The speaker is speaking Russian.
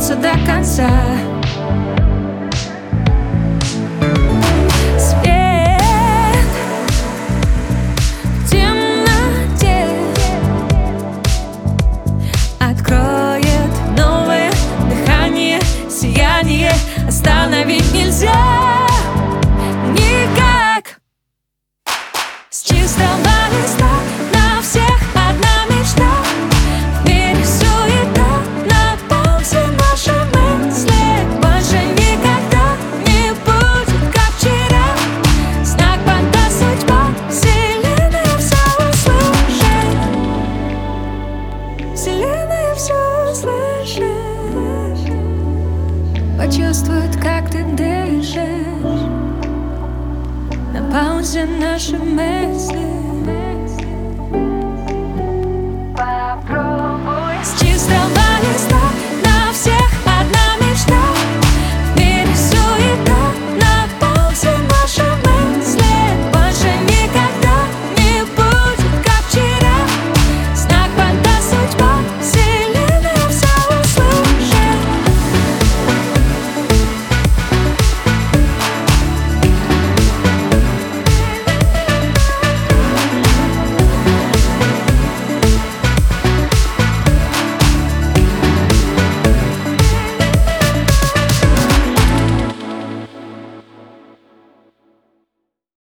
бороться до конца. Свет в темноте откроет новое дыхание, сияние остановить нельзя никак. С чистого листа на всех одна мечта. В мире суета, на паузе наши мысли. Больше никогда не будет, как вчера. Знак подаст судьба, вселенная все услышит. Вселенная все услышит. Почувствует, как ты дышишь. На паузе наши мысли.